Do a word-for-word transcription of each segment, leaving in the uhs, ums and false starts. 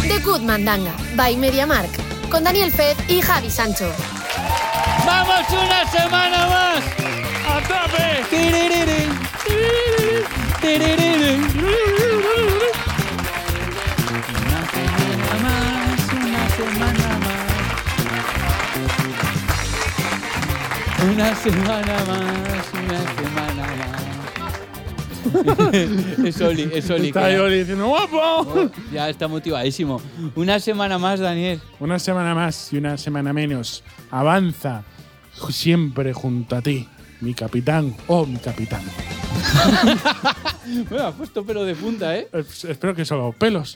The Good Mandanga, by MediaMarkt, con Daniel Fez y Javi Sancho. ¡Vamos una semana más! ¡A tope! ¡Tiririri! ¡Tiririri! Una semana más, una semana más. Una semana más, una semana más. Es Oli, es Oli. Está ahí Oli diciendo ¡guapo! Oh, ya está motivadísimo. Una semana más, Daniel. Una semana más y una semana menos. Avanza siempre junto a ti, mi capitán o mi capitán. Bueno, has puesto pelo de punta, ¿eh? Eh, Espero que solo pelos.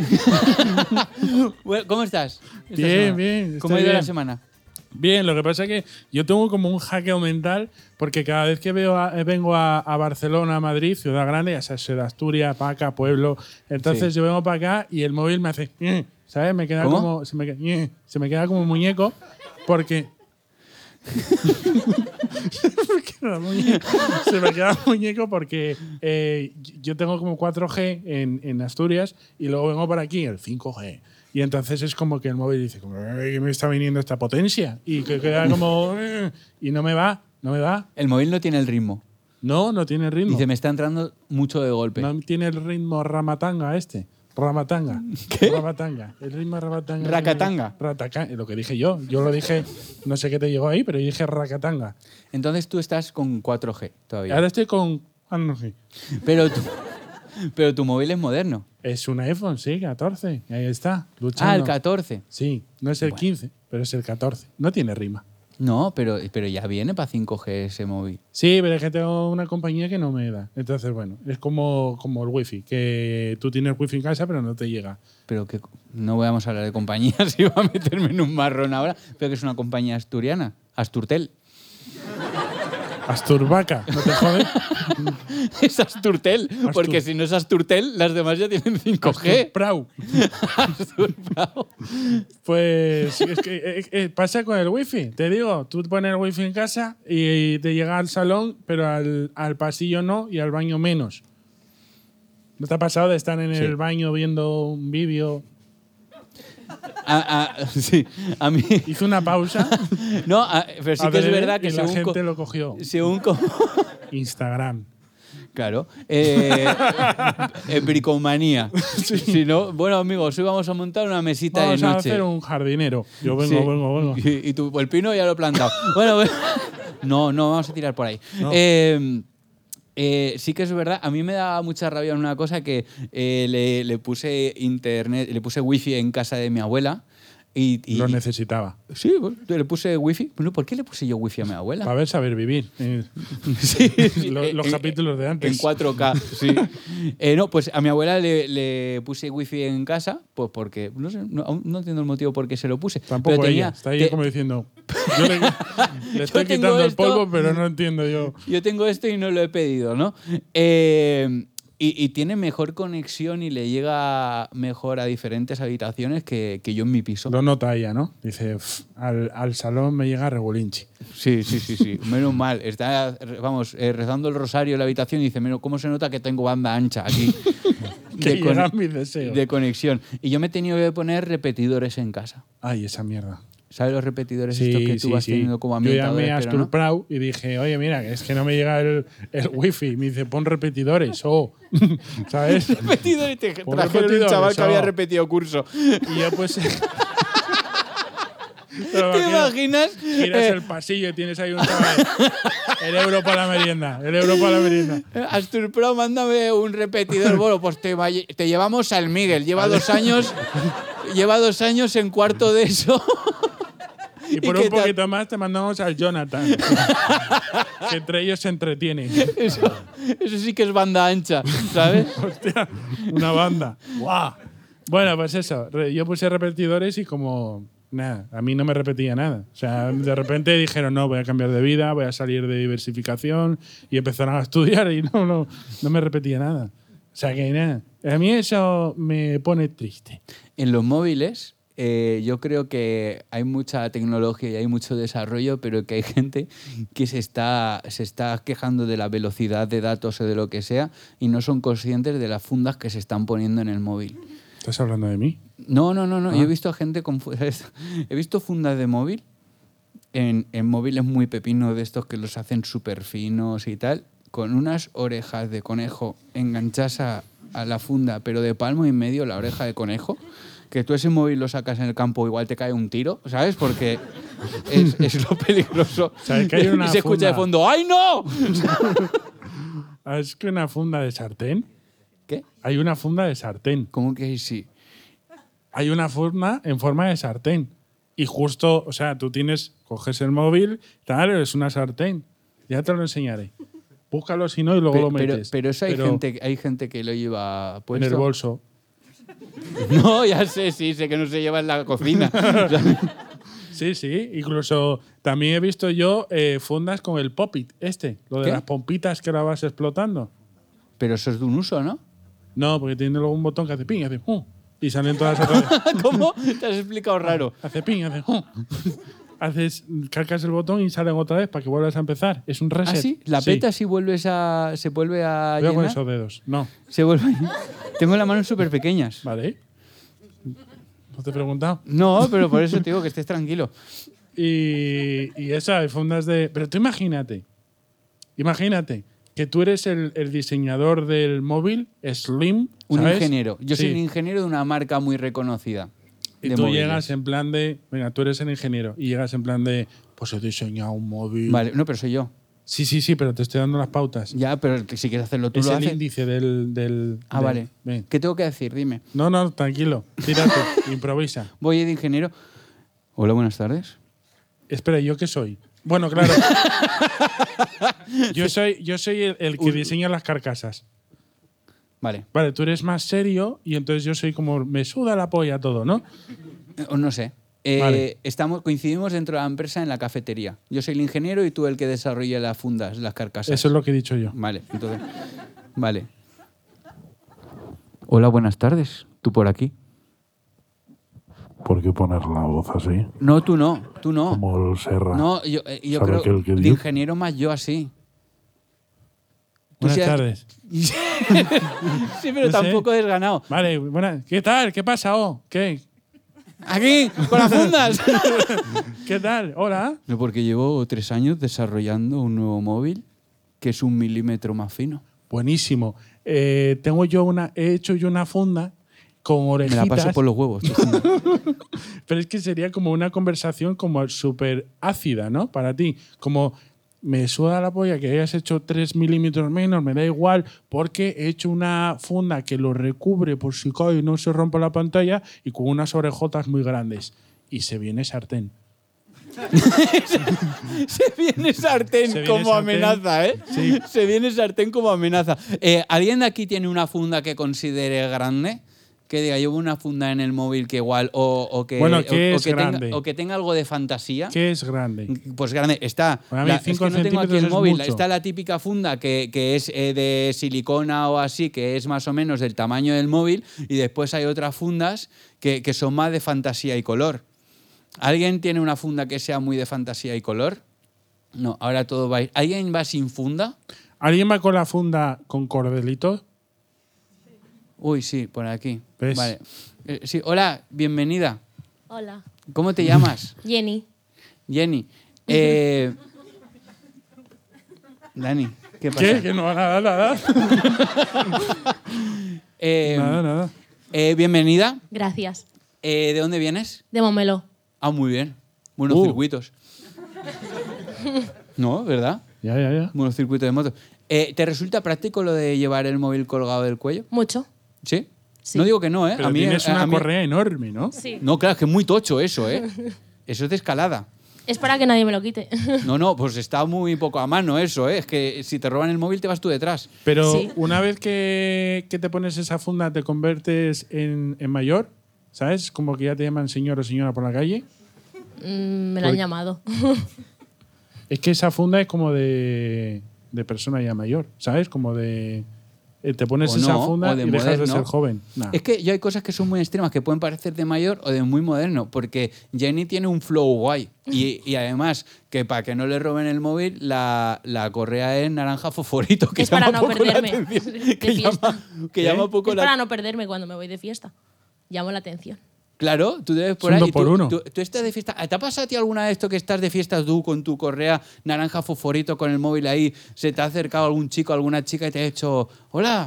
Bueno, ¿cómo estás? esta Bien, semana? bien, ¿Cómo ha estoy ido la bien. semana? Bien, lo que pasa es que yo tengo como un hackeo mental porque cada vez que veo a- eh, vengo a, a Barcelona, a Madrid, ciudad grande, ya sabes, de Asturias, Paca, pueblo, entonces Sí. yo vengo para acá y el móvil me hace, "ñe", ¿sabes? Me queda ¿Cómo? como se me, que- "ñe", se me queda como muñeco porque se me queda muñeco, se me queda muñeco porque eh, yo tengo como cuatro G en, en Asturias y luego vengo para aquí el cinco G. Y entonces es como que el móvil dice, como, "Ay, ¿qué me está viniendo esta potencia?" Y que queda como, "Eh", y no me va, no me va. El móvil no tiene el ritmo. No, no tiene ritmo. Dice, me está entrando mucho de golpe. No tiene el ritmo ramatanga este. Ramatanga. ¿Qué? Ramatanga. El ritmo ramatanga. Racatanga. Rataca- lo que dije yo. Yo lo dije, no sé qué te llegó ahí, pero yo dije racatanga. Entonces tú estás con cuatro G todavía. Ahora estoy con. Ah, no sé. Pero, tu, pero tu móvil es moderno. Es un iPhone, sí, catorce. Ahí está. Luchando. Ah, el catorce. Sí, no es el Bueno. quince, pero es el catorce. No tiene rima. No, pero, pero ya viene para cinco G ese móvil. Sí, pero es que tengo una compañía que no me da. Entonces, bueno, es como, como el wifi, que tú tienes wifi en casa pero no te llega. Pero que no vamos a hablar de compañías, iba a meterme en un marrón ahora, pero que es una compañía asturiana, Asturtel. Asturvaca, ¿no te jode? Es Asturtel, porque si no es Asturtel, las demás ya tienen cinco G. Prau. Asturbrao. Pues es que eh, eh, pasa con el wifi. Te digo, tú pones el wifi en casa y te llega al salón, pero al, al pasillo no y al baño menos. ¿No te ha pasado de estar en Sí. el baño viendo un vídeo? A, a- sí, a mí. Hizo una pausa. No, a- pero sí que es adrede, verdad que y la según. gente co- lo cogió. según co- Instagram. Claro. Eh, eh, bricomanía. Si no, bueno, amigos, hoy vamos a montar una mesita Vamos de a noche. hacer un jardinero. Yo vengo, Sí. vengo, vengo. Y, y tú, el pino ya lo he plantado. Bueno, bueno. no, no, vamos a tirar por ahí. No. Eh, eh, sí que es verdad, a mí me da mucha rabia una cosa que eh, le, le puse internet, le puse wifi en casa de mi abuela. Y, y- Lo necesitaba. Sí, bueno, le puse wifi. Bueno, ¿por qué le puse yo wifi a mi abuela? Para ver saber vivir. Eh, Sí, Lo- los en- capítulos de antes. En cuatro K, sí. Eh, no, pues a mi abuela le, le puse wifi en casa, pues porque, no sé, no, aún no entiendo el motivo por qué se lo puse. Tampoco pero ella. tenía- Está ahí te- como diciendo. Yo le, le estoy tengo quitando el esto. polvo, pero no entiendo yo. Yo tengo esto y no lo he pedido, ¿no? Eh, y, y tiene mejor conexión y le llega mejor a diferentes habitaciones que, que yo en mi piso. Lo nota ella, ¿no? Dice, "Uf, al, al salón me llega Regolinchi". Sí, sí, sí, sí. Menos mal. Está, vamos, eh, rezando el rosario en la habitación y dice, menos, ¿cómo se nota que tengo banda ancha aquí? Que con- llegan mis deseos. de conexión. Y yo me he tenido que poner repetidores en casa. Ay, esa mierda. ¿Sabes los repetidores Sí, estos que tú sí, vas sí. teniendo como Yo ambientadores? llamé a pero no? Asturprau y dije, oye, mira, es que no me llega el, el wifi. Me dice, pon repetidores. O, ¿sabes? Repetidores. Te Por trajeron un repetidores, chaval que oh. había repetido curso. Y yo pues... Pero ¿Te imagina- imaginas? Giras Eh, el pasillo y tienes ahí un chaval. El euro para la merienda. El euro para la merienda. Astur Pro, mándame un repetidor. Bueno, pues te, va- te llevamos al Miguel. Lleva dos años, lleva dos años en cuarto de eso. Y por que un te- poquito más te mandamos al Jonathan. Que entre ellos se entretienen. Eso, eso sí que es banda ancha, ¿sabes? Hostia, una banda. ¡Guau! Bueno, pues eso. re- Yo puse repetidores y como... Nada, a mí no me repetía nada. O sea, de repente dijeron, no, voy a cambiar de vida, voy a salir de diversificación y empezaron a estudiar y no, no, no me repetía nada. O sea, que nada. A mí eso me pone triste. En los móviles, eh, yo creo que hay mucha tecnología y hay mucho desarrollo, pero que hay gente que se está, se está quejando de la velocidad de datos o de lo que sea y no son conscientes de las fundas que se están poniendo en el móvil. ¿Estás hablando de mí? No, no, no, no. Ah. Yo he visto a gente con... fu- He visto fundas de móvil en, en móviles muy pepinos de estos que los hacen súper finos y tal, con unas orejas de conejo enganchadas a, a la funda, pero de palmo y medio la oreja de conejo, que tú ese móvil lo sacas en el campo, igual te cae un tiro, ¿sabes? Porque es, es lo peligroso. ¿Sabes que hay una y se escucha de funda? fondo, ¡ay, no! ¿Es que una funda de sartén? ¿Qué? Hay una funda de sartén. ¿Cómo que sí? Hay una funda en forma de sartén. Y justo, o sea, tú tienes, coges el móvil, tal, es una sartén. Ya te lo enseñaré. Búscalo si no y luego Pe- lo pero, metes. pero eso hay, gente, hay gente que lo lleva en puesto. el bolso. No, ya sé, sí, sé que no se lleva en la cocina. Sí, sí. Incluso también he visto yo eh, fundas con el pop-it, este, lo de ¿Qué? las pompitas que la vas explotando. Pero eso es de un uso, ¿no? No, porque tiene luego un botón que hace ping, hace ¡uh! Y salen todas otra vez. ¿Cómo? Te has explicado raro. Hace ping, hace ¡uh! Haces, cargas el botón y salen otra vez para que vuelvas a empezar. Es un reset. ¿Ah, sí? ¿La Sí. petas y vuelves a, se vuelve a Cuidado con llenar? esos dedos. No. Se vuelve Tengo las manos súper pequeñas. Vale. ¿No te he preguntado? No, pero por eso te digo que estés tranquilo. Y, y esa, hay fundas de... Pero tú imagínate, imagínate que tú eres el, el diseñador del móvil, Slim, Un ¿sabes? ingeniero. Yo soy Sí. un ingeniero de una marca muy reconocida. Y de tú móviles. llegas en plan de... Venga, tú eres el ingeniero. Y llegas en plan de... Pues he diseñado un móvil. Vale, no, pero soy yo. Sí, sí, sí, pero te estoy dando las pautas. Ya, pero que si quieres hacerlo tú es lo el haces. índice del... del Ah, del- vale. Ven. ¿Qué tengo que decir? Dime. No, no, tranquilo. Tírate, improvisa. Voy de ingeniero. Hola, buenas tardes. Espera, ¿yo qué soy? Bueno, claro. yo soy, yo soy el, el que diseña las carcasas. Vale. Vale, tú eres más serio y entonces yo soy como me suda la polla todo, ¿no? Eh, o no sé. Eh, Vale. estamos, coincidimos dentro de la empresa en la cafetería. Yo soy el ingeniero y tú el que desarrolla las fundas, las carcasas. Eso es lo que he dicho yo. Vale, entonces. Vale. Hola, buenas tardes. ¿Tú por aquí? ¿Por qué poner la voz así? No, tú no. Tú no. Como el Serra. No, yo, eh, yo ¿Sabe creo aquel que de dio? ingeniero más yo así. Tú Buenas sí has- tardes. Sí, pero No sé. tampoco has ganado. Vale, buenas. ¿Qué tal? ¿Qué pasa? Oh, ¿qué? Aquí, con las fundas. ¿Qué tal? Hola. No, porque llevo tres años desarrollando un nuevo móvil que es un milímetro más fino. Buenísimo. Eh, tengo yo una, he hecho yo una funda con Me orejitas. la paso por los huevos. tu funda. Pero es que sería como una conversación como súper ácida, ¿no? Para ti. Como me suda la polla que hayas hecho tres milímetros menos, me da igual, porque he hecho una funda que lo recubre por si cae y no se rompe la pantalla y con unas orejotas muy grandes. Y se viene sartén. Se viene sartén Se viene como sartén. amenaza, ¿eh? Sí. Se viene sartén como amenaza. Eh, ¿Alguien de aquí tiene una funda que considere grande? Que diga, llevo una funda en el móvil que igual, o, o que, Bueno, ¿qué o, o es que grande? tenga, o que tenga algo de fantasía. ¿Qué es grande? Pues grande, está. Para mí la- es cinco que no tengo aquí centímetros el es móvil. mucho. Está la típica funda que, que es eh, de silicona o así, que es más o menos del tamaño del móvil. Y después hay otras fundas que, que son más de fantasía y color. ¿Alguien tiene una funda que sea muy de fantasía y color? No, ahora todo va a ir. ¿Alguien va sin funda? ¿Alguien va con la funda con cordelitos? Uy, sí, por aquí. ¿Ves? Vale. Eh, sí, hola, bienvenida. Hola. ¿Cómo te llamas? Jenny. Jenny. Eh, Dani, ¿qué pasa? ¿Qué? Que no, nada, nada. Eh, nada, nada. eh, bienvenida. Gracias. Eh, ¿De dónde vienes? De Momelo. Ah, muy bien. Buenos Uh. circuitos. No, ¿verdad? Ya, ya, ya. Buenos circuitos de moto. Eh, ¿Te resulta práctico lo de llevar el móvil colgado del cuello? Mucho. ¿Sí? Sí. No digo que no, ¿eh? Pero a mí, tienes a- una a mí- correa enorme, ¿no? Sí. No, claro, es que es muy tocho eso, ¿eh? Eso es de escalada. Es para que nadie me lo quite. No, no, pues está muy poco a mano eso, ¿eh? Es que si te roban el móvil te vas tú detrás. Pero Sí. una vez que, que te pones esa funda, te convertes en, en mayor, ¿sabes? Como que ya te llaman señor o señora por la calle. Mm, me lo han Por- llamado. Es que esa funda es como de, de persona ya mayor, ¿sabes? Como de... eh, Te pones O esa no, funda o de y dejas de moderno. ser joven. Nah. Es que yo hay cosas que son muy extremas, que pueden parecer de mayor o de muy moderno, porque Jenny tiene un flow guay. Y, y además, que para que no le roben el móvil, la, la correa es naranja fosforito, que Es para llama no poco la perderme atención. de Que fiesta. llama, que ¿Qué? llama poco Es la para no perderme cuando me voy de fiesta. Llamo la atención. Claro, tú debes por Es un ahí. dos por tú, uno. Tú, tú estás de fiesta. ¿Te ha pasado a ti alguna vez esto que estás de fiesta tú con tu correa naranja fosforito con el móvil ahí? ¿Se te ha acercado algún chico, alguna chica y te ha dicho, hola?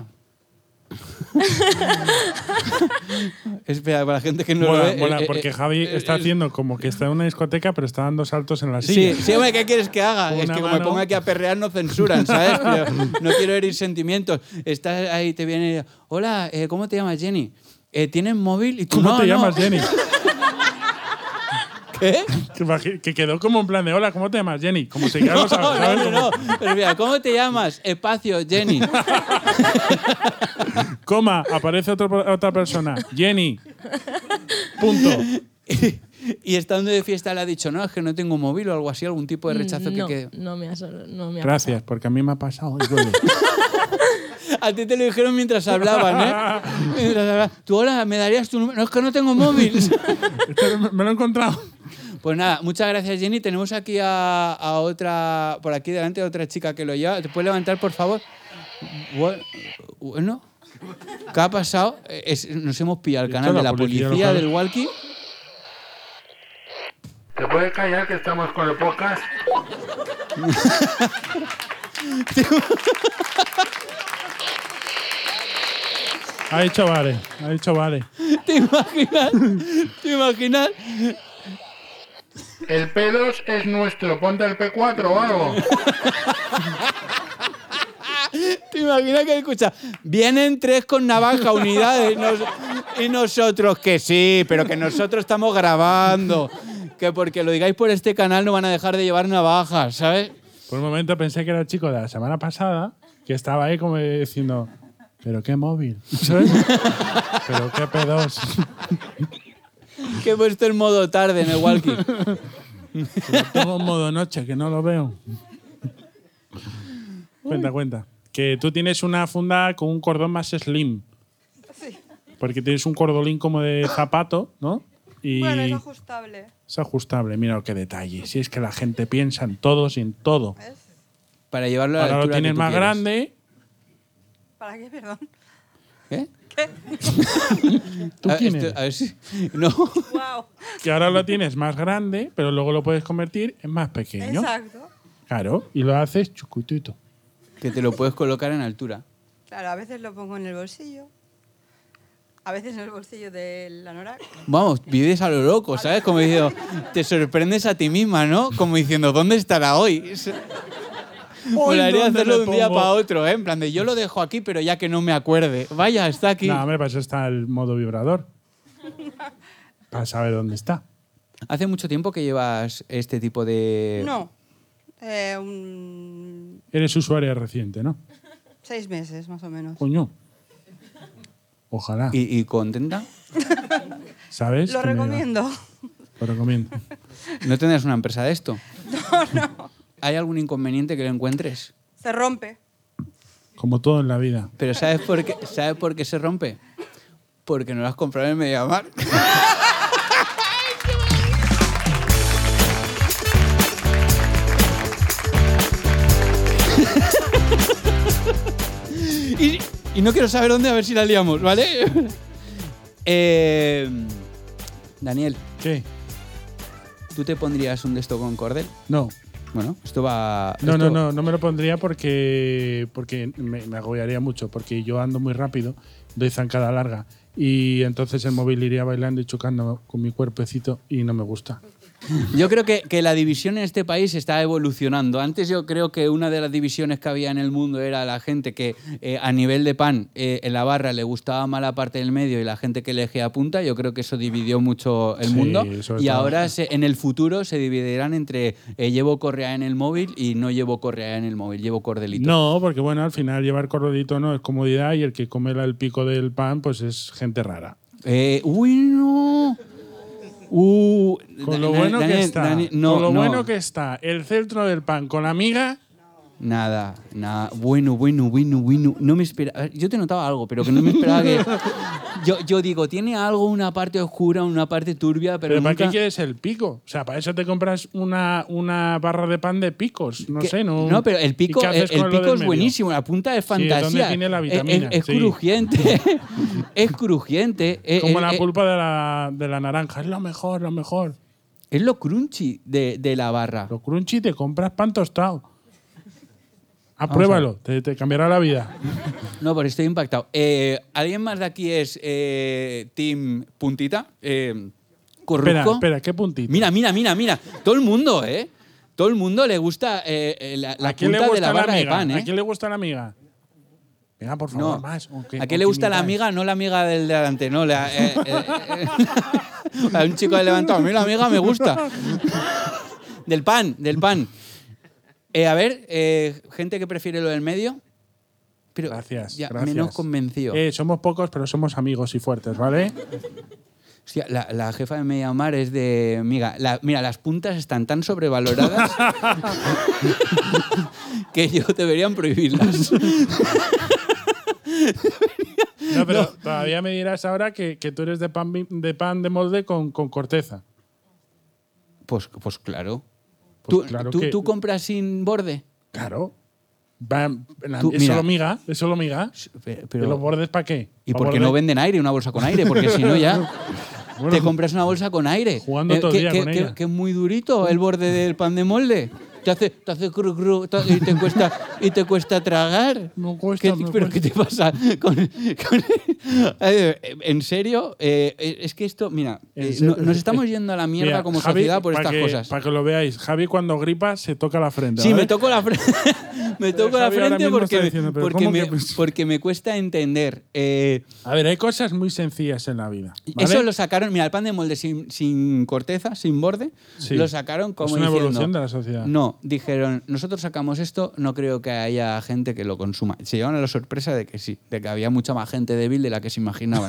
Espera, para la gente que no Mola, lo ve. mola, eh, eh, porque eh, Javi eh, está eh, haciendo como que está en una discoteca, pero está dando saltos en la silla. Sí, sí, hombre, ¿qué quieres que haga? Con Es una que como me mano. ponga aquí a perrear no censuran, ¿sabes? Pero no quiero herir sentimientos. Estás ahí, te viene, hola, eh, ¿cómo te llamas, Jenny? Eh, ¿Tienes móvil? Y tú, ¿Cómo no, te no. llamas, Jenny? ¿Qué? Que imagi- Que quedó como en plan de, hola, ¿cómo te llamas, Jenny? Como si ya No, lo sabes, no, ¿sabes? no, no. Como- Pero mira, ¿cómo te llamas? Espacio, Jenny. Coma, aparece otro- otra persona. Jenny. Punto. Y estando de fiesta le ha dicho, no, es que no tengo móvil o algo así, algún tipo de rechazo no, que quede. No me ha, sol- no me ha Gracias, porque a mí me ha pasado. y duele. A ti te lo dijeron mientras hablaban, ¿eh? Mientras hablaban. Tú, hola, ¿me darías tu número? No, es que no tengo móvil. Esto me- me lo he encontrado. Pues nada, muchas gracias, Jenny. Tenemos aquí a, a otra, por aquí delante, a otra chica que lo lleva. ¿Te puedes levantar, por favor? Bu- Bueno, ¿qué ha pasado? Es- nos hemos pillado el Esto canal la de la policía policía local. del walkie. ¿Te puedes callar que estamos con el podcast? Ha dicho vale, ha dicho vale. ¿Te imaginas? ¿Te imaginas? El P dos es nuestro, ponte el P cuatro o algo. ¿Te imaginas que escucha? Vienen tres con navaja, unidades. nos- y nosotros que sí, pero que nosotros estamos grabando. Que porque lo digáis por este canal no van a dejar de llevar navajas, ¿sabes? Por un momento pensé que era el chico de la semana pasada que estaba ahí como diciendo, ¿pero qué móvil? ¿Sabes? ¿Pero qué P dos? Que he puesto en modo tarde en el walkie. Lo tengo en modo noche, que no lo veo. Cuenta, cuenta. Que tú tienes una funda con un cordón más slim. Sí. Porque tienes un cordolín como de zapato, ¿no? Y Bueno, es ajustable. es ajustable. Mira qué detalle. Si es que la gente piensa en todos y en todo. ¿Ves? Para llevarlo a la Ahora lo altura que tienes tú más quieras. grande. ¿Para qué? Perdón. ¿Eh? ¿Qué? ¿Tú A- quién esto- eres? a ver si- No. Wow. Que ahora lo tienes más grande, pero luego lo puedes convertir en más pequeño. Exacto. Claro. Y lo haces chucutito. Que te lo puedes colocar en altura. Claro, a veces lo pongo en el bolsillo. A veces en el bolsillo de la Nora. Vamos, vives a lo loco, ¿sabes? Como diciendo, te sorprendes a ti misma, ¿no? Como diciendo, ¿dónde estará hoy? Molaría ¿dónde hacerlo le de un día pongo? para otro, ¿eh? En plan de, yo lo dejo aquí, pero ya que no me acuerde. Vaya, está aquí. No, hombre, para eso está el modo vibrador. Para saber dónde está. ¿Hace mucho tiempo que llevas este tipo de...? No. Eh, un- Eres usuaria reciente, ¿no? Seis meses, más o menos. Coño. Ojalá. ¿Y, y contenta? ¿Sabes? Lo Que me- recomiendo. Lo recomiendo. ¿No tendrás una empresa de esto? No, no. ¿Hay algún inconveniente que lo encuentres? Se rompe. Como todo en la vida. ¿Pero sabes por qué, ¿sabes por qué se rompe? Porque no lo has comprado en MediaMarkt. y, y no quiero saber dónde, a ver si la liamos, ¿vale? Eh, Daniel, ¿Qué? ¿tú te pondrías un de esto con cordel? No. Bueno, esto va... No, esto- no, no, no me lo pondría porque, porque me, me agobiaría mucho, porque yo ando muy rápido, doy zancada larga y entonces el móvil iría bailando y chocando con mi cuerpecito y no me gusta. Yo creo que, que la división en este país está evolucionando. Antes yo creo que una de las divisiones que había en el mundo era la gente que eh, a nivel de pan eh, en la barra le gustaba más la parte del medio y la gente que elegía punta. Yo creo que eso dividió mucho el Sí, mundo. sobre Y todo. ahora se- en el futuro se dividirán entre eh, llevo correa en el móvil y no llevo correa en el móvil, llevo cordelito. No, porque bueno, al final llevar corrodito no es comodidad y el que come el pico del pan pues es gente rara. Eh, uy, no. Uh, Con lo Da- bueno Daniel, que está, Daniel, no, con lo no. bueno que está el centro del pan con la miga, Nada, nada. Bueno, bueno, bueno, bueno. No me esperaba. Yo te notaba algo, pero que no me esperaba que. Yo, yo digo, tiene algo, una parte oscura, una parte turbia, pero. ¿Pero nunca... para qué quieres el pico? O sea, para eso te compras una, una barra de pan de picos. No que- sé, ¿no? No, pero el pico, ¿Y qué el, haces el con lo pico del es medio? buenísimo. La punta es Sí, ¿dónde fantasía. tiene la Es- vitamina? Es, es Sí. crujiente. Es crujiente. Eh, Como eh, la eh, pulpa de la, de la naranja. Es lo mejor, lo mejor. Es lo crunchy de, de la barra. Lo crunchy te compras pan tostado. a Apruébalo, te, te cambiará la vida. No, pero estoy impactado. Eh, ¿Alguien más de aquí es eh, Team Puntita? Eh, Espera, ¿Corrupco? espera, ¿qué puntito? Mira, mira, mira, mira. Todo el mundo, ¿eh? Todo el mundo le gusta eh, eh, la, la ¿A quién le punta gusta de la barra de amiga? pan, ¿eh? ¿A quién le gusta la amiga? Venga, por favor, No. más. ¿O qué- ¿A o quién le gusta la imitáis? amiga? No la amiga del de adelante, no. La, eh, eh, eh, a un chico de levantado. A mí la amiga me gusta. Del pan, del pan. Eh, a ver, eh, gente que prefiere lo del medio. Pero Gracias, ya gracias. menos convencido. Eh, somos pocos, pero somos amigos y fuertes, ¿vale? Hostia, la, la jefa de Mediamar es de... Mira, la- mira, las puntas están tan sobrevaloradas que yo deberían prohibirlas. No, pero todavía me dirás ahora que, que tú eres de pan, vi- de pan de molde con, con corteza. Pues, pues claro. Pues ¿Tú, claro tú- que- tú compras sin borde? Claro. Va- la- Tú, ¿Es mira. solo miga? ¿Es solo miga? Pero, ¿Y los bordes para qué? ¿Y ¿Pa por qué borde? no venden aire, una bolsa con aire? Porque si no ya te compras una bolsa con aire. Jugando todo el que, día que- con que- ella. que es muy durito el borde del pan de molde. Te hace, te hace cru, cru, te- y, te cuesta, y te cuesta tragar. No cuesta, ¿Qué- no ¿Pero cuesta. qué te pasa? Con- con- Eh, ¿En serio? Eh, es que esto, mira, En eh, serio. no- nos estamos yendo a la mierda Mira, como Javi, sociedad por pa' estas que- cosas. Para que lo veáis, Javi cuando gripa se toca la frente. Sí, ¿vale? me toco la frente. me toco la Javi ahora frente mismo porque, está diciendo, ¿pero porque, cómo me, que- porque me cuesta entender. Eh, A ver, hay cosas muy sencillas en la vida. ¿vale? Eso lo sacaron, mira, el pan de molde sin, sin corteza, sin borde, Sí. lo sacaron como Es una diciendo, evolución de la sociedad. No, dijeron, nosotros sacamos esto, no creo que haya gente que lo consuma. Se llevaron a la sorpresa de que sí, de que había mucha más gente débil de la que se imaginaban.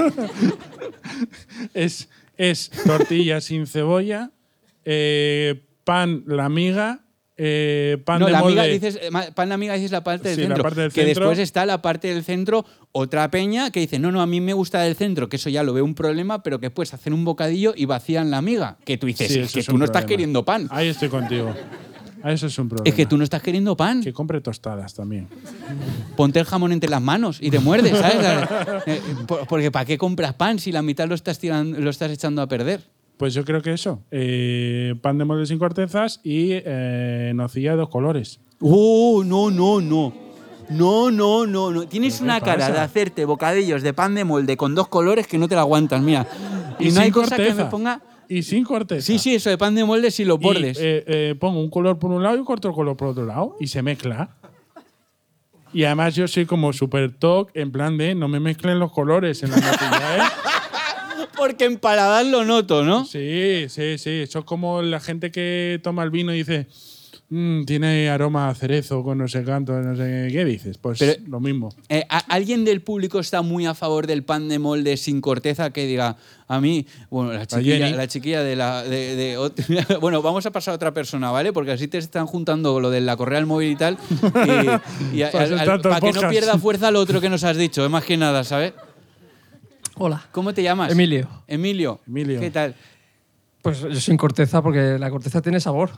Es, es tortilla sin cebolla, eh, pan la miga, eh, pan no, de la molde. amiga dices, eh, ma- pan de amiga dices la parte del Sí, la centro. parte del que centro. después está la parte del centro, otra peña que dice, no, no, a mí me gusta del centro, que eso ya lo veo un problema, pero que después hacen un bocadillo y vacían la amiga. Que tú dices, Sí, es eso que es tú un no estás problema. queriendo pan. Ahí estoy contigo. Ah, Eso es un problema. Es que tú no estás queriendo pan. Que compre tostadas también. Ponte el jamón entre las manos y te muerdes, ¿sabes? Eh, por- Porque ¿para qué compras pan si la mitad lo estás, tirando, lo estás echando a perder? Pues yo creo que eso. eh, pan de molde sin cortezas y eh, nocilla de dos colores. ¡Oh, no, no, no! No, no, no, no. Tienes ¿Pero una qué cara pasa? de hacerte bocadillos de pan de molde con dos colores que no te la aguantas, mira. Y, no sin hay cosa que corteza. me ponga... Y sin corteza. Sí, sí, eso de pan de molde sin los Y, bordes. eh, eh, pongo un color por un lado y corto el color por otro lado y se mezcla. Y además yo soy como super talk en plan de no me mezclen los colores en la nocilla, ¿eh? Porque en paladar lo noto, ¿no? Sí, sí, sí. Eso es como la gente que toma el vino y dice "Mm, tiene aroma a cerezo con no sé cuánto, no sé qué dices. Pues Pero- lo mismo. Eh, ¿a- ¿Alguien del público está muy a favor del pan de molde sin corteza que diga a mí, bueno, la chiquilla, Jenny. la chiquilla de la... De, de ot- bueno, vamos a pasar a otra persona, ¿vale? Porque así te están juntando lo de la correa del móvil y tal. Y, y a- Para al- eso al- está todo el para que no podcast. pierda fuerza lo otro que nos has dicho, es más que nada, ¿sabes? Hola. ¿Cómo te llamas? Emilio. Emilio. Emilio. ¿Qué tal? Pues yo sin corteza porque la corteza tiene sabor.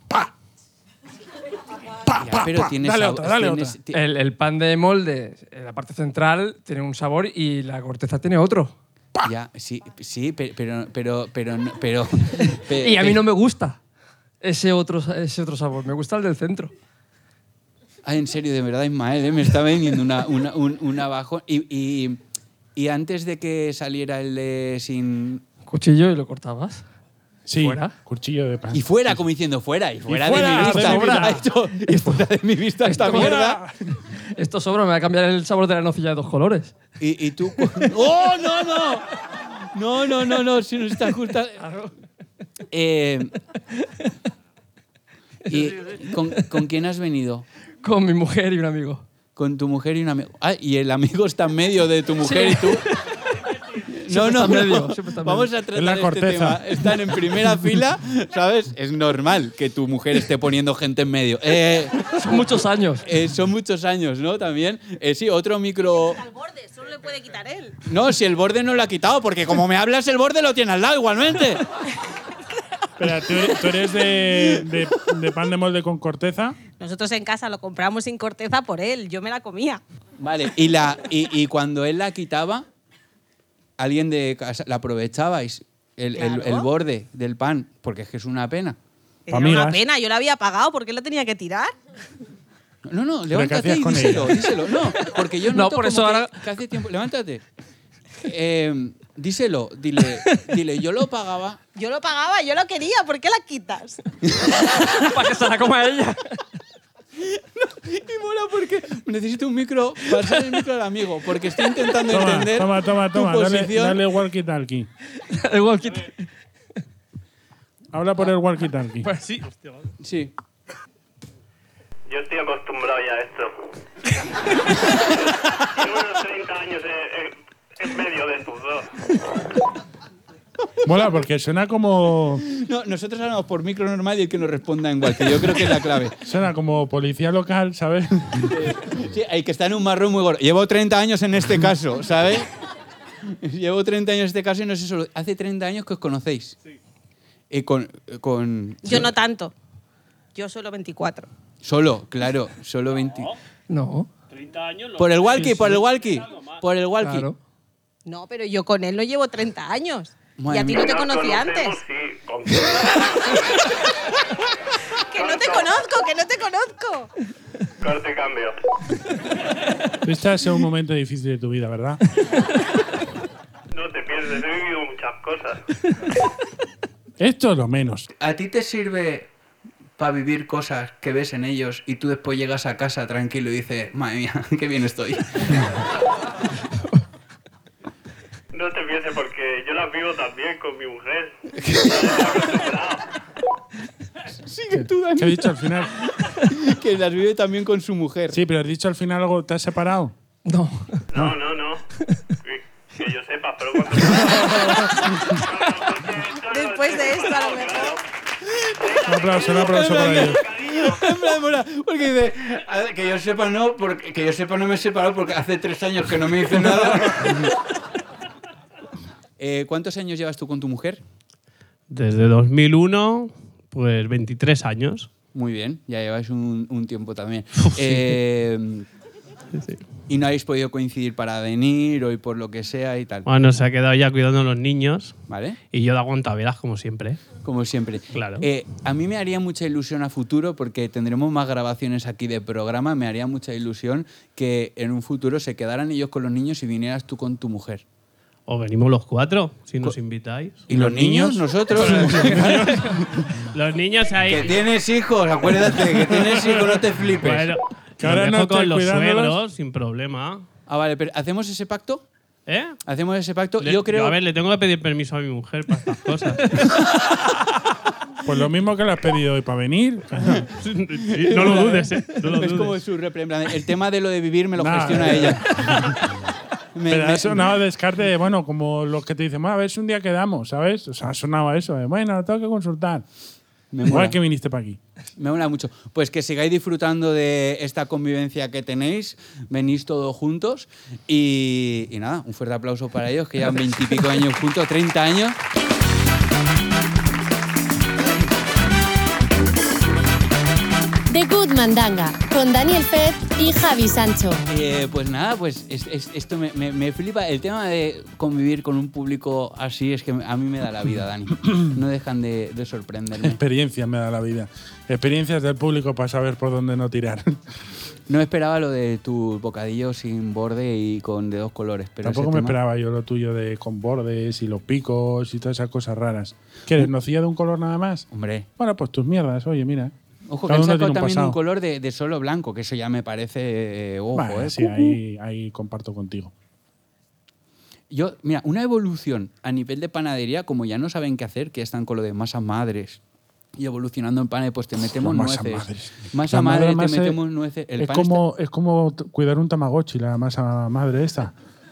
Ya, pero tienes Dale sab- otra, dale tienes- otra. ti- El, el pan de molde, en la parte central, tiene un sabor y la corteza tiene otro. Ya, sí, sí, pe- pero, pero, pero, no- pero, pe- Y a mí pe- no me gusta ese otro, ese otro sabor. Me gusta el del centro. Ah, en serio, de verdad, Ismael, ¿eh? Me está vendiendo una, una, un, una bajón. Y, y, y antes de que saliera el de sin... Cuchillo y lo cortabas. Sí, ¿Fuera? cuchillo de pan. Y fuera, como diciendo, fuera, y fuera, fuera de mi de vista. mi vida. Ha hecho- y fuera de mi vista esta Esto- mierda. Esto sobra, me va a cambiar el sabor de la nocilla de dos colores. Y, y tú... ¡Oh, no, no! No, no, no, no, si no está justo... Eh, ¿Y con, con quién has venido? Con mi mujer y un amigo. Con tu mujer y un amigo. Ah, y el amigo está en medio de tu mujer Sí. y tú. No, no, está en medio, no. siempre está en Vamos medio. a tratar Es la este corteza. tema. Están en primera fila, ¿sabes? Es normal que tu mujer esté poniendo gente en medio. Eh, Son muchos años. eh, son muchos años, ¿no? También. Eh, sí, otro micro... Al borde, solo le puede quitar él. No, si el borde no lo ha quitado, porque como me hablas, el borde lo tiene al lado igualmente. Espera, ¿tú eres, tú eres de, de, de pan de molde con corteza? Nosotros en casa lo compramos sin corteza por él. Yo me la comía. Vale, y, la, y, y cuando él la quitaba, alguien de casa la aprovechabais, el, el- Claro. el borde del pan, porque es que es una pena. Era Amigas. una pena. Yo la había pagado. ¿Por qué lo tenía que tirar? No, no, qué levántate hacías y con díselo, ella? díselo. No, porque yo No, noto por como eso que, ahora- que hace tiempo... Levántate. Eh, díselo, dile, dile, yo lo pagaba... Yo lo pagaba, yo lo quería. ¿Por qué la quitas? Para que se la coma ella. Y mola porque necesito un micro, pasar el micro al amigo, porque estoy intentando Toma, entender toma, toma, tu toma. Dale, posición. dale walkie-talkie. Igual que... Habla por el walkie-talkie. Pues sí. Sí. Yo estoy acostumbrado ya a esto. Llevo unos treinta años en, en medio de estos dos. Mola, porque suena como No, nosotros hablamos por micro normal y el que nos responda en que yo creo que es la clave. suena como policía local, ¿sabes? Sí, hay que estar en un marrón muy gordo. Llevo treinta años en este caso, ¿sabes? Llevo treinta años en este caso y no sé solo. Hace treinta años que os conocéis. Sí. Y con, con. Yo no tanto. Yo solo veinticuatro. Solo, claro, solo veinte. No. Por el walkie, por el walkie. Por el walkie. Claro. No, pero yo con él no llevo treinta años. Madre y a ti mía. no te Nos conocía conocemos, antes. Sí, con- Que no te conozco, que no te conozco. corte cambio. Este ha sido un momento difícil de tu vida, ¿verdad? No te pierdes, he vivido muchas cosas. Esto es lo menos. ¿A ti te sirve para vivir cosas que ves en ellos y tú después llegas a casa tranquilo y dices, madre mía, qué bien estoy? No te pienses porque yo las vivo también con mi mujer. Sigue tú, Dani. ¿Qué has dicho al final? Que las vive también con su mujer. Sí, pero has dicho al final algo, ¿te has separado? No. No, no, no. Que, que yo sepa, pero cuando... Después de esto, a lo mejor. Un aplauso, un aplauso para ellos. En plan, mola, porque dice, a ver, que yo sepa no, porque que yo sepa no me he separado porque hace tres años que no me dice nada. Eh, ¿Cuántos años llevas tú con tu mujer? Desde dos mil uno, pues veintitrés años. Muy bien, ya lleváis un, un tiempo también. Eh, y no habéis podido coincidir para venir o y por lo que sea y tal. Bueno, se ha quedado ya cuidando a los niños ¿Vale? y yo de aguantaveras como siempre. Como siempre. Claro. Eh, a mí me haría mucha ilusión a futuro, porque tendremos más grabaciones aquí de programa, me haría mucha ilusión que en un futuro se quedaran ellos con los niños y vinieras tú con tu mujer. O venimos los cuatro, si nos invitáis. ¿Y los niños? Nosotros. Los niños ahí. Que tienes hijos, acuérdate, que tienes hijos, no te flipes. Bueno, Que ahora los no dejo estoy con los cuidándolos. suegros, sin problema. Ah, vale, pero ¿hacemos ese pacto? ¿Eh? ¿Hacemos ese pacto? Le- Yo creo... A ver, le tengo que pedir permiso a mi mujer para estas cosas. Pues lo mismo que le has pedido hoy para venir. Sí, no lo dudes, ¿eh? No lo es como dudes. su reprimenda. El tema de lo de vivir me lo Nah, gestiona eh. ella. Me- Pero me- ha sonado descarte de, bueno, como los que te dicen, "Bueno, a ver si un día quedamos", ¿sabes? O sea, ha sonado eso de, bueno, lo tengo que consultar. me Igual mola. que viniste para aquí. Me mola mucho. Pues que sigáis disfrutando de esta convivencia que tenéis. Venís todos juntos. Y, y nada, un fuerte aplauso para ellos, que llevan veintipico años juntos, treinta años. The Good Mandanga, con Daniel Fed y Javi Sancho. Eh, pues nada, pues es- es- esto me, me- me flipa. El tema de convivir con un público así es que a mí me da la vida, Dani. No dejan de, de sorprenderme. Experiencias me da la vida. Experiencias del público para saber por dónde no tirar. No esperaba lo de tu bocadillo sin borde y con de dos colores. Pero Tampoco ese me tema- esperaba yo lo tuyo de con bordes y los picos y todas esas cosas raras. ¿Quieres nocilla de un color nada más? Hombre, Bueno, pues tus mierdas, oye, mira. ojo que Cada han uno sacado tiene un también pasado. un color de, de solo blanco, que eso ya me parece... eh, ojo, Vale, eh. sí, ahí, ahí comparto contigo. Yo, mira, una evolución a nivel de panadería, como ya no saben qué hacer, que están con lo de masas madres y evolucionando en pan, pues te metemos La masa nueces. madres. Masa La madre, masa te metemos nueces. El Es pan como, es como t- cuidar un tamagotchi, la masa madre esta.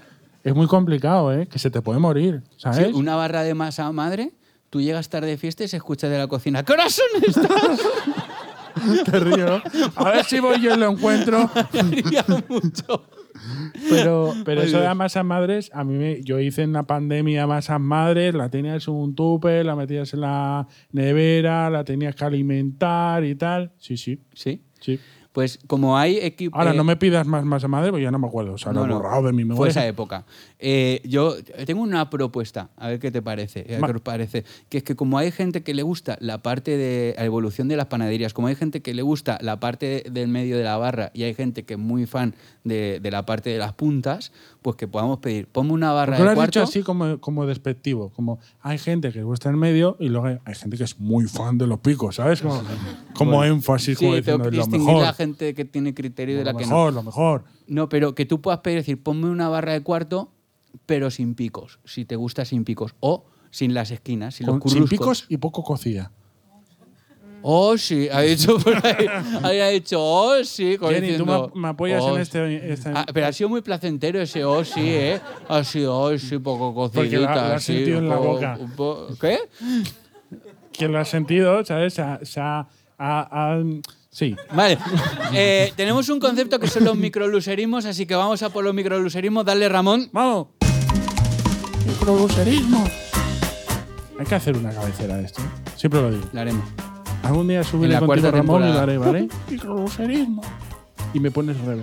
Es muy complicado, ¿eh? Que se te puede morir, ¿sabes? Sí, una barra de masa madre, tú llegas tarde de fiesta y se escucha de la cocina. ¿Qué horas son estas? Te río. A ver si voy yo y lo encuentro. Me haría mucho. Pero, pero Ay, eso de Dios. las masas madres, a mí me, yo hice en la pandemia masas madres, la tenías en un tupper, la metías en la nevera, la tenías que alimentar y tal. Sí, sí, ¿Sí? sí. Pues como hay equipo... Ahora, no me pidas más masa madre, porque ya no me acuerdo. O sea, lo he borrado de mi Fue memoria. esa época. Eh, yo tengo una propuesta, a ver qué te parece. a ver Va. qué os parece. Que es que como hay gente que le gusta la parte de la evolución de las panaderías, como hay gente que le gusta la parte del medio de la barra y hay gente que es muy fan de, de la parte de las puntas, pues que podamos pedir, ponme una barra Tú lo de has cuarto. dicho así como, como despectivo. Como hay gente que le gusta el medio y luego hay, hay gente que es muy fan de los picos, ¿sabes? Como, como Bueno, énfasis, sí, como tengo diciendo, que es lo distinguir mejor. la gente que tiene criterio de la Lo que mejor, no. lo mejor. No, pero que tú puedas pedir, decir, ponme una barra de cuarto, pero sin picos, si te gusta sin picos. O sin las esquinas, sin los Con- sin curruscos. picos y poco cocida. Oh, sí, ha dicho por ahí. Ha dicho, oh, sí. como Jenny, tú diciendo, me, me apoyas oh, en este... este- Ah, pero ha sido muy placentero ese oh, sí, ¿eh? Ha sido oh, sí, poco cocidita. Porque lo ha- lo has sí, sentido un en la poco- boca. un po- ¿Qué? que lo has sentido, ¿sabes? Se ha- se ha- ha- ha- sí. Vale. Eh, tenemos un concepto que son los microluserismos, así que vamos a por los microluserismos. Dale, Ramón. ¡Vamos! Microluserismo. Hay que hacer una cabecera de esto. ¿eh? Siempre lo digo. La haremos. Algún día En subiré la contigo, cuarta Ramón, y lo temporada. haré, ¿vale? Microluserismo. Y me pones rever.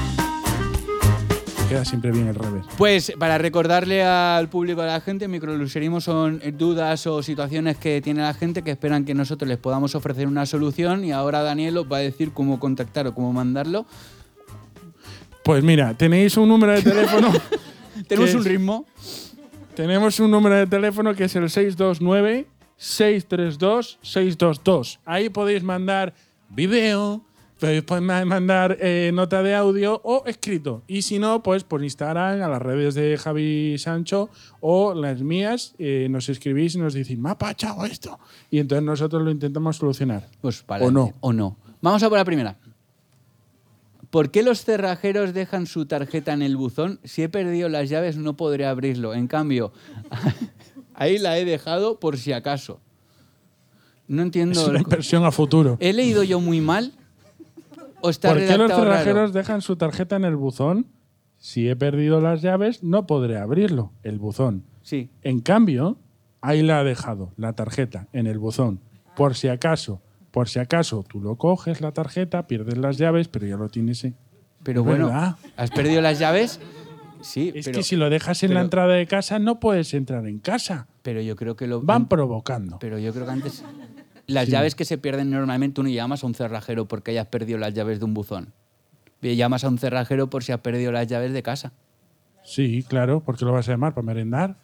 Queda siempre bien el rever. Pues para recordarle al público, a la gente, microluserismos son dudas o situaciones que tiene la gente que esperan que nosotros les podamos ofrecer una solución y ahora Daniel os va a decir cómo contactar o cómo mandarlo. Pues mira, tenéis un número de teléfono. Tenemos ¿Qué un es? ritmo. Tenemos un número de teléfono que es el seis dos nueve, seis tres dos, seis dos dos. Ahí podéis mandar video, podéis mandar eh, nota de audio o escrito. Y si no, pues por Instagram, a las redes de Javi Sancho o las mías, eh, nos escribís y nos decís, me ha pachado esto. Y entonces nosotros lo intentamos solucionar. Pues para O no. O no. Vamos a por la primera. ¿Por qué los cerrajeros dejan su tarjeta en el buzón? Si he perdido las llaves no podré abrirlo. En cambio, ahí la he dejado por si acaso. No entiendo. Es una el- inversión a futuro. ¿He leído yo muy mal? ¿O está ¿Por qué los redactado raro? cerrajeros dejan su tarjeta en el buzón? Si he perdido las llaves, no podré abrirlo, el buzón. Sí. En cambio, ahí la ha dejado, la tarjeta, en el buzón. Por si acaso, por si acaso, tú lo coges, la tarjeta, pierdes las llaves, pero ya lo tienes. ¿eh? Pero Es bueno, verdad. ¿has perdido las llaves? Sí, Es pero, que si lo dejas en la pero- entrada de casa, no puedes entrar en casa. pero yo creo que lo Van provocando. Pero yo creo que antes las Sí. llaves que se pierden normalmente, tú no llamas a un cerrajero porque hayas perdido las llaves de un buzón. Llamas a un cerrajero por si has perdido las llaves de casa. Sí, claro, porque lo vas a llamar para merendar.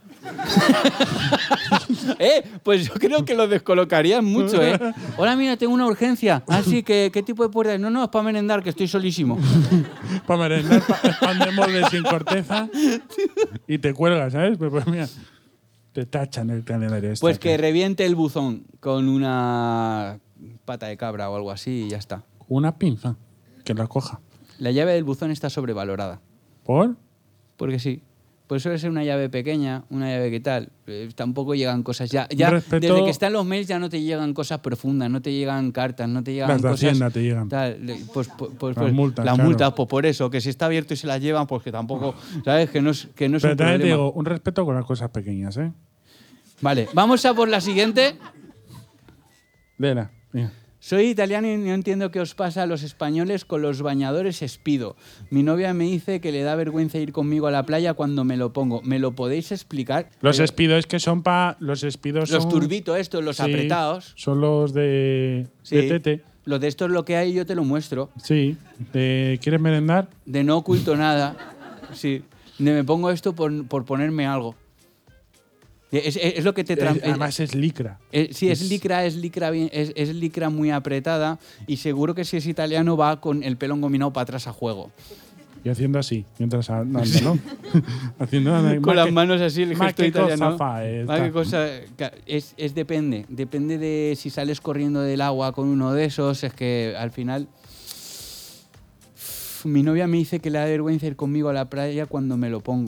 Eh, pues yo creo que lo descolocarían mucho, ¿eh? Hola, mira, tengo una urgencia. Ah, sí, ¿qué, qué tipo de puerta? No, no, es para merendar, que estoy solísimo. Para merendar pa- pan de molde sin corteza y te cuelgas, ¿sabes? Pues, pues mira, te tachan el calendario. este Pues aquí. que reviente el buzón con una pata de cabra o algo así y ya está. Una pinza, que la coja. La llave del buzón está sobrevalorada. ¿Por? Porque sí. Pues suele ser una llave pequeña, una llave que tal. Eh, tampoco llegan cosas ya. ya Respeto- desde que están los mails ya no te llegan cosas profundas, no te llegan cartas, no te llegan Las de cosas. Hacienda te llegan. tal. Le- Pues, pues, pues, Las pues, multas, las claro. multas, pues por eso, que si está abierto y se las llevan, pues que tampoco. ¿Sabes? Que no es, que no es Pero un también te problema. digo, un respeto con las cosas pequeñas, ¿eh? Vale, vamos a por la siguiente. Léela, mira. Soy italiano y no entiendo qué os pasa a los españoles con los bañadores Speedo. Mi novia me dice que le da vergüenza ir conmigo a la playa cuando me lo pongo. ¿Me lo podéis explicar? Los Pero- espidos es que son para. Los espidos Los son. turbitos estos, los Sí, apretados. Son los de. Sí. de tete. Los de estos lo que hay yo te lo muestro. Sí. De, ¿quieres merendar? De no oculto nada. Sí. De me pongo esto por, por ponerme algo. Es, es- es lo que te Eh, tran- además es licra. Eh, sí, es Es- licra, es licra, bien, es, es licra muy apretada y seguro que si es italiano va con el pelo engominado para atrás a juego. Y haciendo así, mientras anda, ¿no? haciendo anda- Con ma las que- manos así, el ma gesto que italiano. cosa fa, eh, Ma ta. que cosa- ca- es, es depende. Depende de si sales corriendo del agua con uno de esos. Es que al final. Mi novia me dice que le da vergüenza ir conmigo a la playa cuando me lo pongo.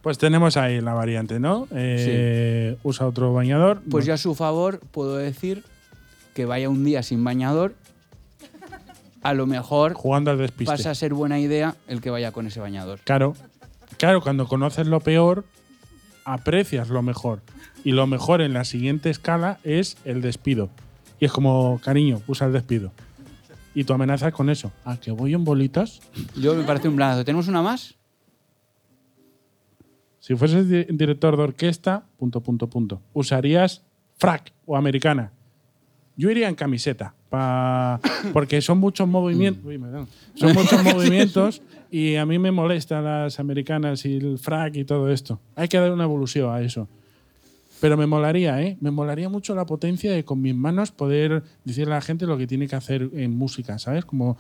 Pues tenemos ahí la variante, ¿no? Eh, usa otro bañador. Pues no. yo a su favor puedo decir que vaya un día sin bañador. A lo mejor Jugando al despiste. pasa a ser buena idea el que vaya con ese bañador. Claro, claro, cuando conoces lo peor, aprecias lo mejor. Y lo mejor en la siguiente escala es el despido. Y es como, cariño, usa el despido. Y tú amenazas con eso. ¿A que voy en bolitas? Yo me parece un planazo. ¿Tenemos una más? Si fueses di- director de orquesta, punto, punto, punto, usarías frac o americana. Yo iría en camiseta, pa- porque son muchos movimientos. Uy, me da- son muchos movimientos y a mí me molestan las americanas y el frac y todo esto. Hay que dar una evolución a eso. Pero me molaría, ¿eh? Me molaría mucho la potencia de con mis manos poder decirle a la gente lo que tiene que hacer en música, ¿sabes? Como.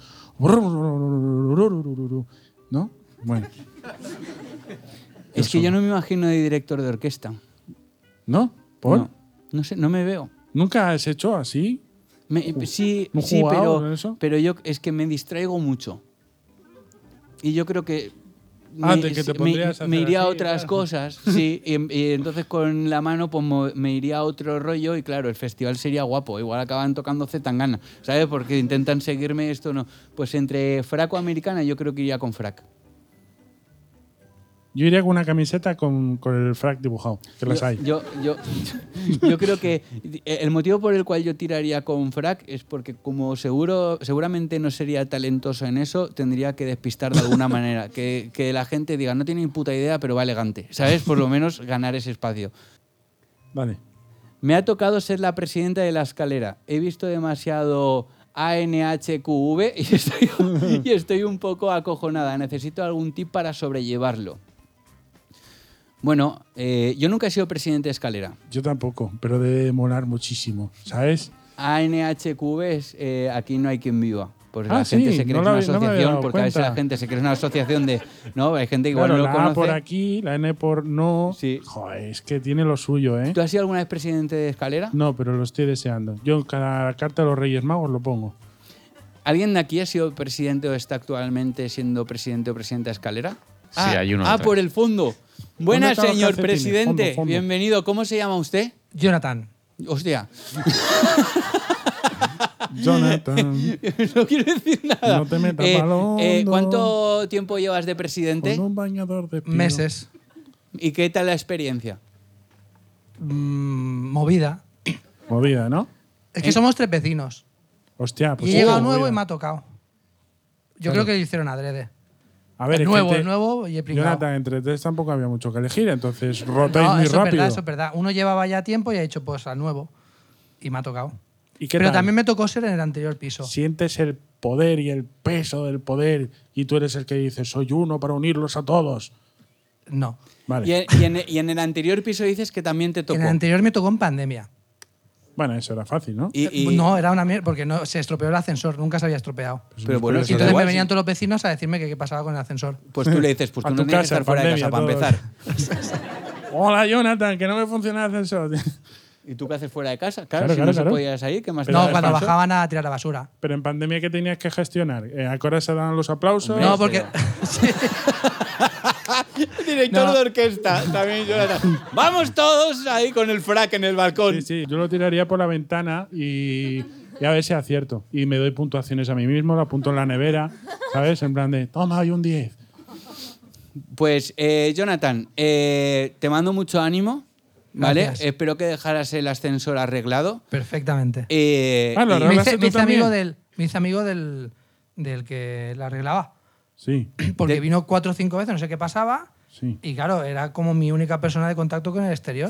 ¿No? Bueno. Es que yo no me imagino de director de orquesta. ¿No? ¿Por? No, no sé, no me veo. ¿Nunca has hecho así? Me- sí, ¿no sí, jugado pero, en eso? pero yo es que me distraigo mucho. Y yo creo que Ah, me, de que te me- pondrías a me hacer iría a así, otras claro. cosas, sí, y, y entonces con la mano pues mo- me iría a otro rollo y claro, el festival sería guapo, igual acaban tocando Zetangana, ¿sabes? Porque intentan seguirme esto, no. Pues entre frac o americana yo creo que iría con frac. Yo iría con una camiseta con, con el frac dibujado, que las yo, hay. Yo, yo, yo creo que el motivo por el cual yo tiraría con frac es porque como seguro, seguramente no sería talentoso en eso, tendría que despistar de alguna manera. Que, que la gente diga, no tiene ni puta idea, pero va elegante. ¿Sabes? Por lo menos ganar ese espacio. Vale. Me ha tocado ser la presidenta de la escalera. He visto demasiado A N H Q V y estoy, y estoy un poco acojonada. Necesito algún tip para sobrellevarlo. Bueno, eh, yo nunca he sido presidente de escalera. Yo tampoco, pero debe molar muchísimo, ¿sabes? A N H Q V es eh, aquí no hay quien viva. Porque Ah, la gente sí, se cree no que la es una había- no me había asociación, dado porque a veces cuenta. la gente se cree que es una asociación de. No, hay gente que igual Claro, no lo la A conoce. por aquí, la N por no. Sí. Joder, es que tiene lo suyo, ¿eh? ¿Tú has sido alguna vez presidente de escalera? No, pero lo estoy deseando. Yo en cada carta de los Reyes Magos lo pongo. ¿Alguien de aquí ha sido presidente o está actualmente siendo presidente o presidenta de escalera? Sí, ah, hay uno Ah, detrás. por el fondo. Buenas, están los señor calcetines? presidente. Fondo, fondo. Bienvenido. ¿Cómo se llama usted? Jonathan. Hostia. Jonathan, No quiero decir nada. no te metas Eh, pa'l eh, hondo. ¿Cuánto tiempo llevas de presidente? con un bañador de pino. Meses. ¿Y qué tal la experiencia? Mm, movida. Movida, ¿no? Es que somos tres vecinos. Hostia, pues y he sí, llegado movida. nuevo y me ha tocado. Yo Claro. creo que lo hicieron adrede. A ver, el es nuevo, que te- el nuevo y he pringado. Jonathan, entre tres tampoco había mucho que elegir, entonces rotáis No, muy eso es rápido. verdad, eso es verdad. Uno llevaba ya tiempo y ha dicho pues al nuevo. Y me ha tocado. ¿Y qué Pero tal? también me tocó ser en el anterior piso. Sientes el poder y el peso del poder y tú eres el que dice soy uno para unirlos a todos. No. Vale. Y en, y en- y en el anterior piso dices que también te tocó. En el anterior me tocó en pandemia. Bueno, eso era fácil, ¿no? Y- y- No, era una mierda porque no, se estropeó el ascensor. Nunca se había estropeado. Pero bueno, Pues si Y te entonces da me igual, venían si- todos los vecinos a decirme que qué pasaba con el ascensor. Pues tú le dices, pues A tú tu no tienes que casa, estar fuera de pandemia, casa para todos. empezar. Hola, Jonathan, que no me funciona el ascensor. ¿Y tú qué haces fuera de casa? Claro, Claro, si claro, no claro. se podía salir, ¿qué más Pero No, te da? cuando falso. bajaban a tirar la basura. Pero en pandemia, ¿qué tenías que gestionar? Eh, ¿A qué hora se dan los aplausos? Hombre, No, porque. Director No. de orquesta, también Jonathan. Vamos todos ahí con el frac en el balcón. Sí, sí, yo lo tiraría por la ventana y, y a ver si acierto. Y me doy puntuaciones a mí mismo, lo apunto en la nevera, ¿sabes? En plan de, toma, hay un diez. Pues, eh, Jonathan, eh, te mando mucho ánimo, ¿vale? Gracias. Espero que dejaras el ascensor arreglado. Perfectamente. Eh, Ah, lo y- me arreglaste hice, tú me hice también. amigo, del, me hice amigo del, del que la arreglaba. Sí, Porque De- vino cuatro o cinco veces, no sé qué pasaba. sí. Y claro, era como mi única persona de contacto con el exterior.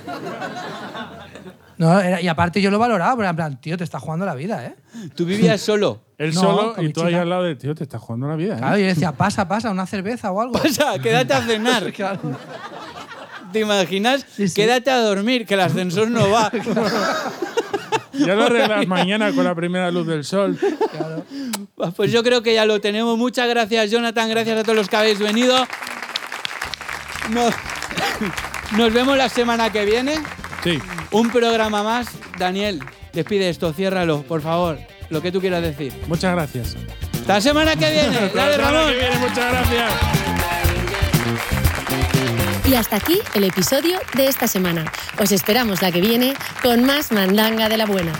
No, era- y aparte yo lo valoraba, porque en plan, tío, te estás jugando la vida, ¿eh? Tú vivías solo. Él No, solo con y mi tú ahí chica. al lado de, tío, te estás jugando la vida, ¿eh? Claro, yo decía, pasa, pasa, una cerveza o algo. Pasa, quédate a cenar. Claro. ¿Te imaginas? Sí, sí. Quédate a dormir, que el ascensor no va. Ya lo arreglas mañana con la primera luz del sol. Claro. Pues yo creo que ya lo tenemos. Muchas gracias, Jonathan. Gracias a todos los que habéis venido. Nos, nos vemos la semana que viene. Sí. Un programa más. Daniel, despide esto, ciérralo, por favor. Lo que tú quieras decir. Muchas gracias. Hasta la semana que viene. Hasta la Dale, semana Ramón. que viene, muchas gracias. Y hasta aquí el episodio de esta semana. Os esperamos la que viene con más mandanga de la buena.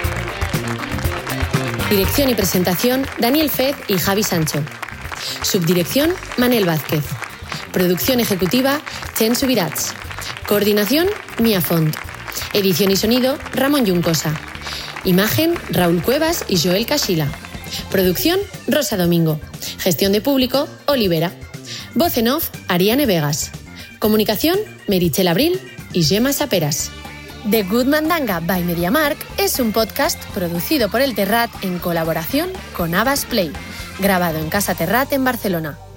Dirección y presentación, Daniel Fed y Javi Sancho. Subdirección, Manel Vázquez. Producción ejecutiva, Chen Subirats. Coordinación, Mia Font. Edición y sonido, Ramón Juncosa. Imagen, Raúl Cuevas y Joel Casila. Producción, Rosa Domingo. Gestión de público, Olivera. Voz en off, Ariane Vegas. Comunicación, Merichel Abril y Gemma Saperas. The Good Mandanga by MediaMark es un podcast producido por El Terrat en colaboración con Abbas Play, grabado en Casa Terrat en Barcelona.